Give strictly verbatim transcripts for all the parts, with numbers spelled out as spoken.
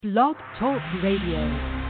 Blog Talk Radio.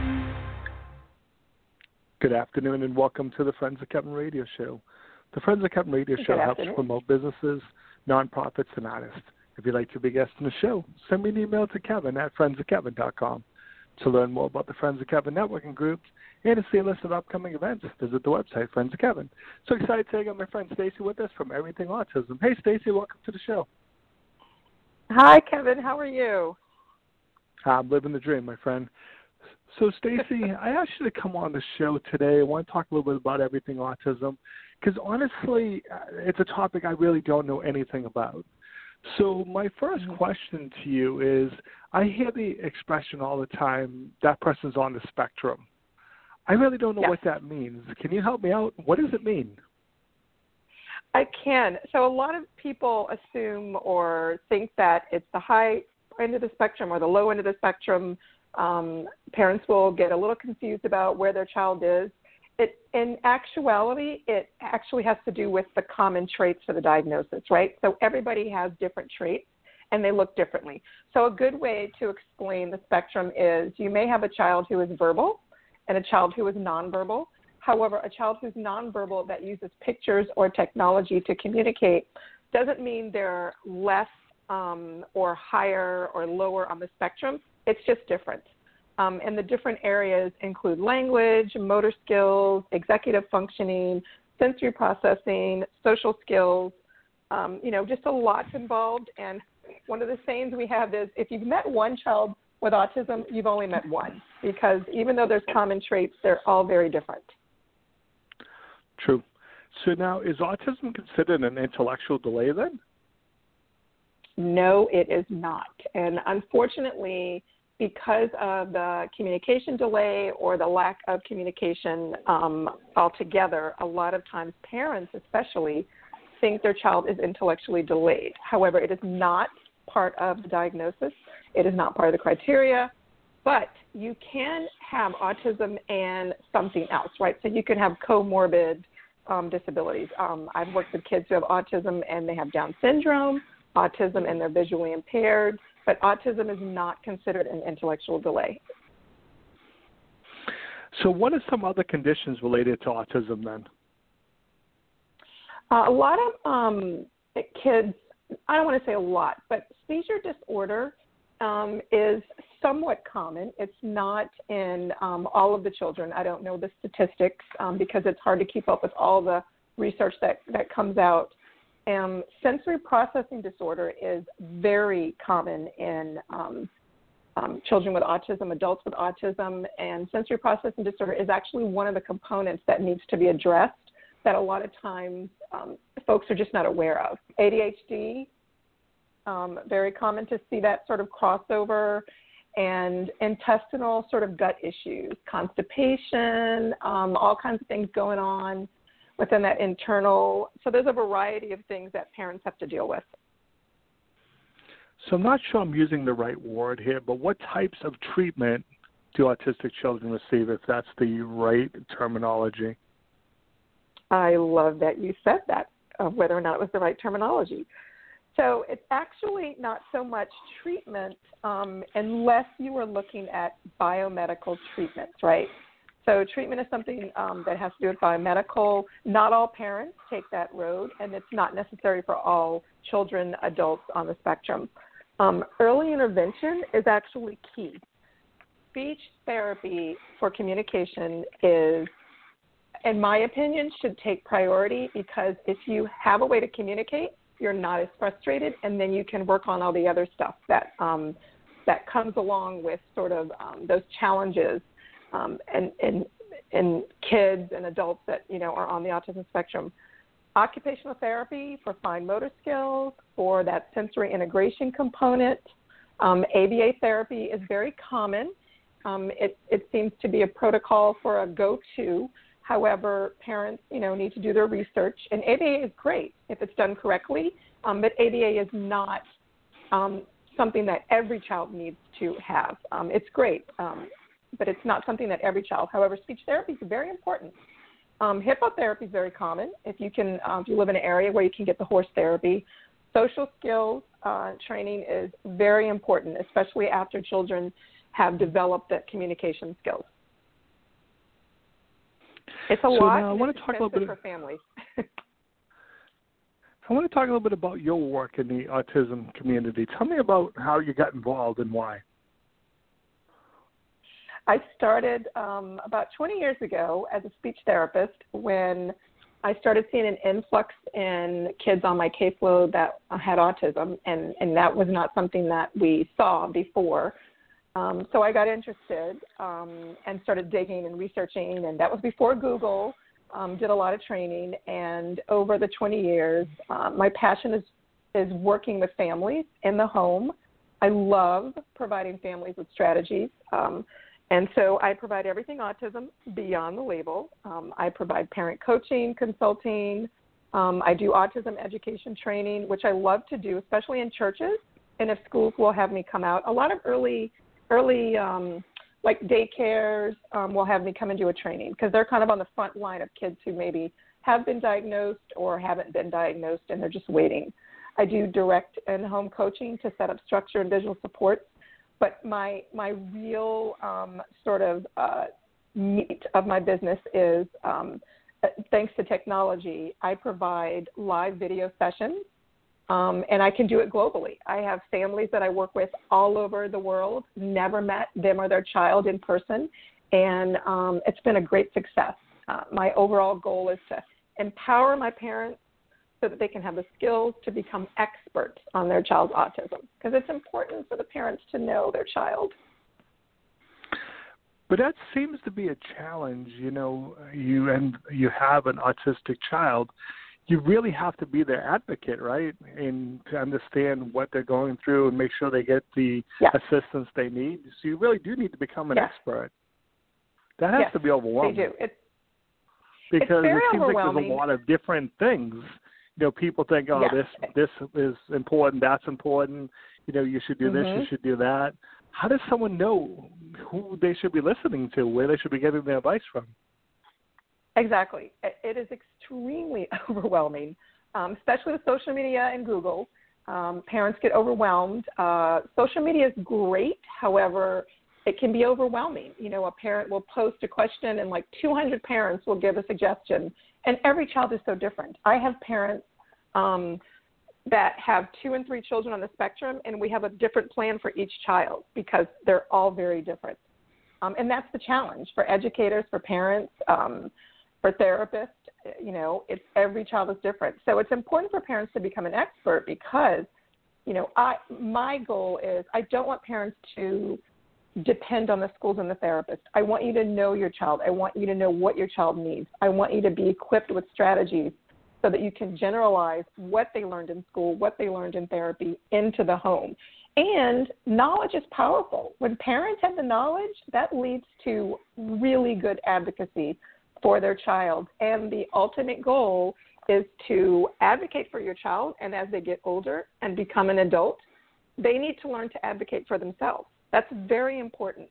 Good afternoon and welcome to the Friends of Kevin Radio Show. The Friends of Kevin Radio Show helps promote businesses, nonprofits, and artists. If you'd like to be a guest on the show, send me an email to kevin at friends of kevin dot com. To learn more about the Friends of Kevin networking groups and to see a list of upcoming events, visit the website, Friends of Kevin. So excited today, I got my friend Stacy with us from Everything Autism. Hey, Stacy, welcome to the show. Hi, Kevin. How are you? I'm living the dream, my friend. So, Stacy, I asked you to come on the show today. I want to talk a little bit about Everything Autism because, honestly, it's a topic I really don't know anything about. So my first question to you is, I hear the expression all the time, that person's on the spectrum. I really don't know yes. what that means. Can you help me out? What does it mean? I can. So a lot of people assume or think that it's the high end of the spectrum or the low end of the spectrum. Um, parents will get a little confused about where their child is. It, in actuality, it actually has to do with the common traits for the diagnosis, right? So everybody has different traits, and they look differently. So a good way to explain the spectrum is you may have a child who is verbal and a child who is nonverbal. However, a child who's nonverbal that uses pictures or technology to communicate doesn't mean they're less um, or higher or lower on the spectrum. It's just different. Um, and the different areas include language, motor skills, executive functioning, sensory processing, social skills, um, you know, just a lot involved. And one of the sayings we have is, if you've met one child with autism, you've only met one, because even though there's common traits, they're all very different. True. So now, is autism considered an intellectual delay then? No, it is not. And unfortunately, because of the communication delay or the lack of communication um, altogether, a lot of times parents especially think their child is intellectually delayed. However, it is not part of the diagnosis. It is not part of the criteria. But you can have autism and something else, right? So you can have comorbid um, disabilities. Um, I've worked with kids who have autism and they have Down syndrome, autism and they're visually impaired, but autism is not considered an intellectual delay. So what are some other conditions related to autism then? Uh, a lot of um, kids, I don't want to say a lot, but seizure disorder um, is somewhat common. It's not in um, all of the children. I don't know the statistics um, because it's hard to keep up with all the research that, that comes out. Um, sensory processing disorder is very common in um, um, children with autism, adults with autism, and sensory processing disorder is actually one of the components that needs to be addressed that a lot of times um, folks are just not aware of. A D H D, um, very common to see that sort of crossover, and intestinal sort of gut issues, constipation, um, all kinds of things going on within that internal. So there's a variety of things that parents have to deal with. So I'm not sure I'm using the right word here, but what types of treatment do autistic children receive, if that's the right terminology? I love that you said that, uh, whether or not it was the right terminology. So it's actually not so much treatment um, unless you are looking at biomedical treatments, right? So treatment is something um, that has to do with biomedical. Not all parents take that road, and it's not necessary for all children, adults on the spectrum. Um, early intervention is actually key. Speech therapy for communication is, in my opinion, should take priority, because if you have a way to communicate, you're not as frustrated, and then you can work on all the other stuff that um, that comes along with sort of um, those challenges. Um, and, and, and kids and adults that, you know, are on the autism spectrum. Occupational therapy for fine motor skills, for that sensory integration component. Um, A B A therapy is very common. Um, it, it seems to be a protocol for a go-to. However, parents, you know, need to do their research. And A B A is great if it's done correctly, um, but A B A is not um, something that every child needs to have. Um, it's great. Um, but it's not something that every child. However, speech therapy is very important. Um, hippotherapy is very common. If you can, um, if you live in an area where you can get the horse therapy, social skills uh, training is very important, especially after children have developed the communication skills. It's a so lot now I want to talk a little bit for families. I want to talk a little bit about your work in the autism community. Tell me about how you got involved and why. I started um, about twenty years ago as a speech therapist when I started seeing an influx in kids on my caseload that had autism, and, and that was not something that we saw before. Um, so I got interested um, and started digging and researching, and that was before Google. Um, did a lot of training, and over the twenty years, uh, my passion is, is working with families in the home. I love providing families with strategies, um, and so I provide everything autism beyond the label. Um, I provide parent coaching, consulting. Um, I do autism education training, which I love to do, especially in churches, and if schools will have me come out. A lot of early, early um, like daycares um, will have me come and do a training because they're kind of on the front line of kids who maybe have been diagnosed or haven't been diagnosed and they're just waiting. I do direct and home coaching to set up structure and visual supports, but my my real um, sort of uh, meat of my business is, um, thanks to technology, I provide live video sessions. Um, and I can do it globally. I have families that I work with all over the world, never met them or their child in person, and um, it's been a great success. Uh, my overall goal is to empower my parents so that they can have the skills to become experts on their child's autism, because it's important for the parents to know their child. But that seems to be a challenge, you know, you and you have an autistic child. You really have to be their advocate, right, and to understand what they're going through and make sure they get the yeah. assistance they need. So you really do need to become an yeah. expert. That has yes, to be overwhelming. They do. It's, because it's very it seems like overwhelming. there's a lot of different things. You know, people think, oh, yes. this this is important, that's important. You know, you should do mm-hmm. this, you should do that. How does someone know who they should be listening to, where they should be getting their advice from? Exactly. It is extremely overwhelming, um, especially with social media and Google. Um, parents get overwhelmed. Uh, social media is great. However, it can be overwhelming. You know, a parent will post a question and like two hundred parents will give a suggestion, and every child is so different. I have parents um, that have two and three children on the spectrum, and we have a different plan for each child because they're all very different. Um, and that's the challenge for educators, for parents, um, for therapists. You know, it's every child is different. So it's important for parents to become an expert because, you know, I my goal is I don't want parents to depend on the schools and the therapist. I want you to know your child. I want you to know what your child needs. I want you to be equipped with strategies so that you can generalize what they learned in school, what they learned in therapy into the home. And knowledge is powerful. When parents have the knowledge, that leads to really good advocacy for their child. And the ultimate goal is to advocate for your child, and as they get older and become an adult, they need to learn to advocate for themselves. That's very important.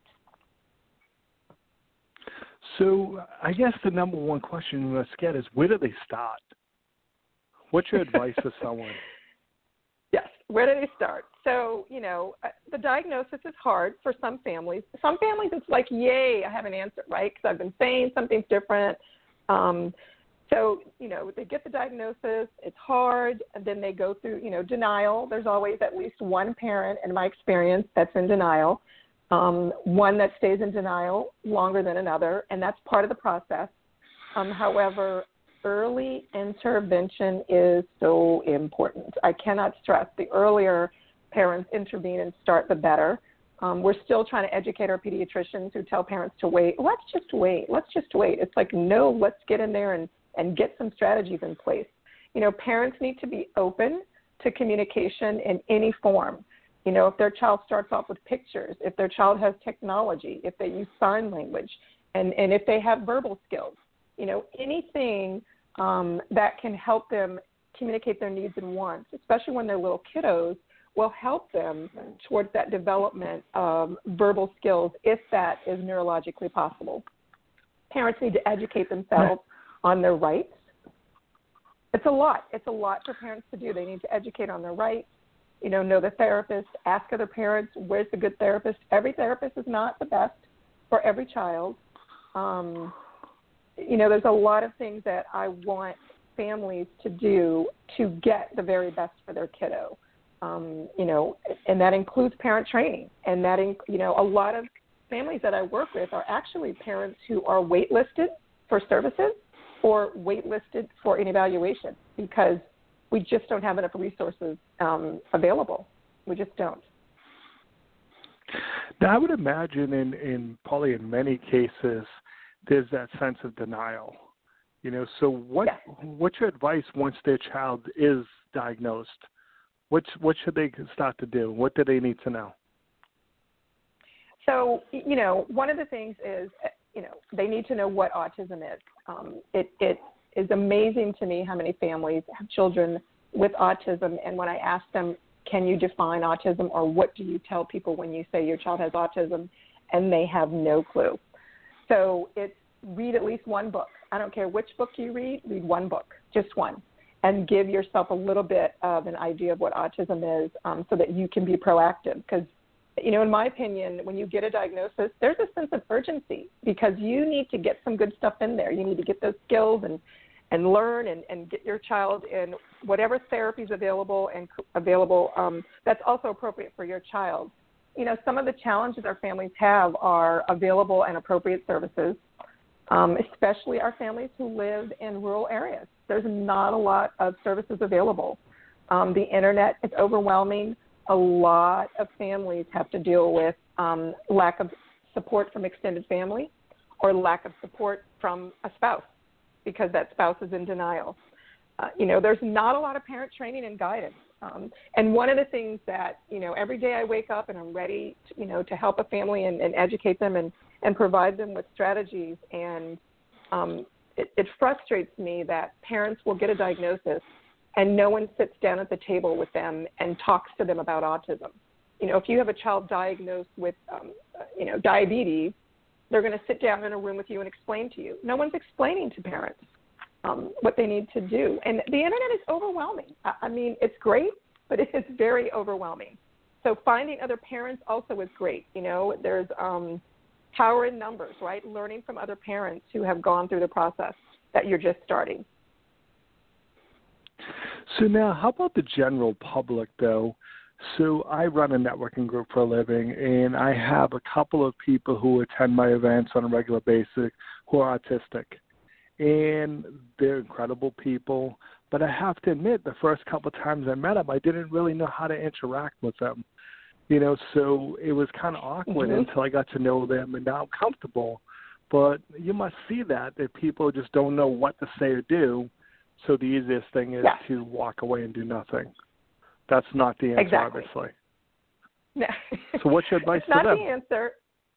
So I guess the number one question let's get is, where do they start? What's your advice for someone? Yes, where do they start? So, you know, the diagnosis is hard for some families. Some families, it's like, yay, I have an answer, right? Because I've been saying something's different. Um, so, you know, they get the diagnosis, it's hard, and then they go through, you know, denial. There's always at least one parent, in my experience, that's in denial, um, one that stays in denial longer than another, and that's part of the process. Um, however, early intervention is so important. I cannot stress the earlier parents intervene and start, the better. Um, we're still trying to educate our pediatricians who tell parents to wait. Let's just wait. Let's just wait. It's like, no, let's get in there and, and get some strategies in place. You know, parents need to be open to communication in any form. You know, if their child starts off with pictures, if their child has technology, if they use sign language, and, and if they have verbal skills, you know, anything um, that can help them communicate their needs and wants, especially when they're little kiddos, will help them towards that development of verbal skills if that is neurologically possible. Parents need to educate themselves on their rights. It's a lot. It's a lot for parents to do. They need to educate on their rights. You know, know the therapist, ask other parents, where's the good therapist? Every therapist is not the best for every child. Um, you know, there's a lot of things that I want families to do to get the very best for their kiddo. Um, you know, and that includes parent training. And that, inc- you know, a lot of families that I work with are actually parents who are waitlisted for services or waitlisted for an evaluation because we just don't have enough resources um, available. We just don't. Now, I would imagine in, in probably in many cases, there's that sense of denial. You know, so what Yes. what's your advice once their child is diagnosed? What's, what should they start to do? What do they need to know? So, you know, one of the things is, you know, they need to know what autism is. Um, it, it is amazing to me how many families have children with autism, and when I ask them, can you define autism, or what do you tell people when you say your child has autism, and they have no clue. So it's read at least one book. I don't care which book you read, read one book, just one, and give yourself a little bit of an idea of what autism is um, so that you can be proactive. Because, you know, in my opinion, when you get a diagnosis, there's a sense of urgency because you need to get some good stuff in there. You need to get those skills and, and learn and, and get your child in whatever therapy is available and available um, that's also appropriate for your child. You know, some of the challenges our families have are available and appropriate services, um, especially our families who live in rural areas. There's not a lot of services available. Um, the internet is overwhelming. A lot of families have to deal with um, lack of support from extended family or lack of support from a spouse because that spouse is in denial. Uh, you know, there's not a lot of parent training and guidance. Um, and one of the things that, you know, every day I wake up and I'm ready, to, you know, to help a family and, and educate them and, and provide them with strategies. And um, it, it frustrates me that parents will get a diagnosis and no one sits down at the table with them and talks to them about autism. You know, if you have a child diagnosed with, um, you know, diabetes, they're going to sit down in a room with you and explain to you. No one's explaining to parents um, what they need to do. And the internet is overwhelming. I, I mean, it's great, but it is very overwhelming. So finding other parents also is great. You know, there's um, power in numbers, right? Learning from other parents who have gone through the process that you're just starting. So now, how about the general public, though? So I run a networking group for a living, and I have a couple of people who attend my events on a regular basis who are autistic. And they're incredible people. But I have to admit, the first couple of times I met them, I didn't really know how to interact with them. You know, so it was kind of awkward mm-hmm. until I got to know them, and now I'm comfortable. But you must see that, that people just don't know what to say or do. So the easiest thing is yeah. to walk away and do nothing. That's not the answer, exactly. obviously. No. So what's your advice it's to them? It's not the answer.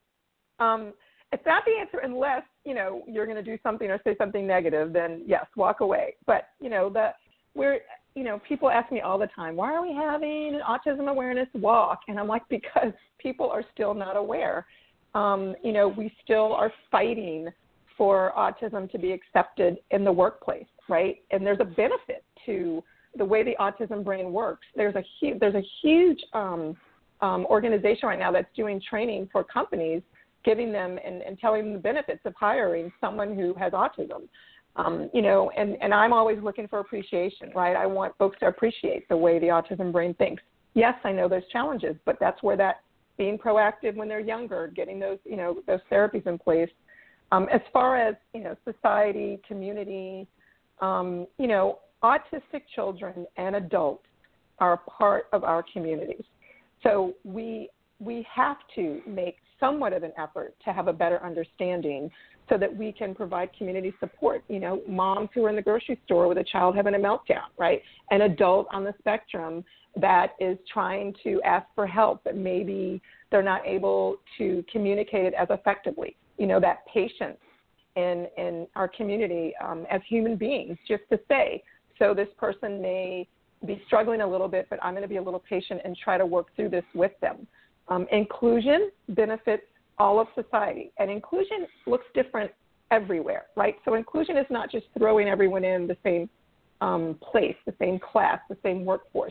Um, it's not the answer unless, you know, you're going to do something or say something negative, then yes, walk away. But, you know, the we're, you know, people ask me all the time, why are we having an autism awareness walk? And I'm like, because people are still not aware. Um, you know, we still are fighting for autism to be accepted in the workplace, right? And there's a benefit to the way the autism brain works. There's a huge, there's a huge um, um, organization right now that's doing training for companies, giving them and, and telling them the benefits of hiring someone who has autism. Um, you know, and, and I'm always looking for appreciation, right? I want folks to appreciate the way the autism brain thinks. Yes, I know there's challenges, but that's where that being proactive when they're younger, getting those, you know, those therapies in place. Um, as far as, you know, society, community, um, you know, autistic children and adults are a part of our communities. So we we have to make somewhat of an effort to have a better understanding so that we can provide community support. You know, moms who are in the grocery store with a child having a meltdown, right? An adult on the spectrum that is trying to ask for help, but maybe they're not able to communicate it as effectively. You know, that patience in, in our community um, as human beings, just to say, so this person may be struggling a little bit, but I'm going to be a little patient and try to work through this with them. Um, inclusion benefits all of society, and inclusion looks different everywhere, right? So inclusion is not just throwing everyone in the same um, place, the same class, the same workforce.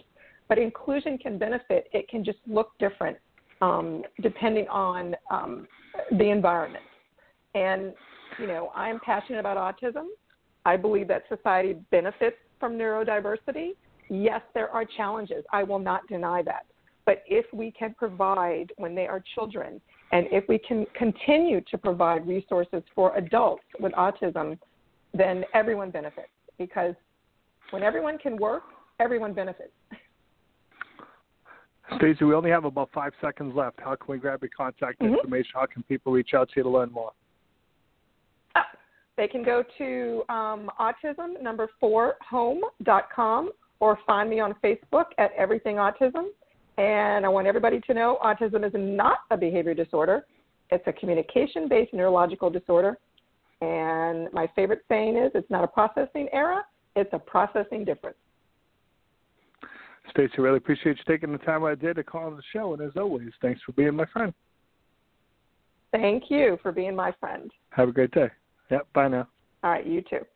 But inclusion can benefit. It can just look different um, depending on um, the environment. And, you know, I'm passionate about autism. I believe that society benefits from neurodiversity. Yes, there are challenges. I will not deny that. But if we can provide when they are children, and if we can continue to provide resources for adults with autism, then everyone benefits. Because when everyone can work, everyone benefits. Stacey, we only have about five seconds left. How can we grab your contact mm-hmm. information? How can people reach out to you to learn more? Ah, they can go to um, autism number four home dot com or find me on Facebook at Everything Autism. And I want everybody to know autism is not a behavior disorder. It's a communication-based neurological disorder. And my favorite saying is, it's not a processing error, it's a processing difference. Stacey, really appreciate you taking the time I did to call on the show. And as always, thanks for being my friend. Thank you for being my friend. Have a great day. Yep, bye now. All right, you too.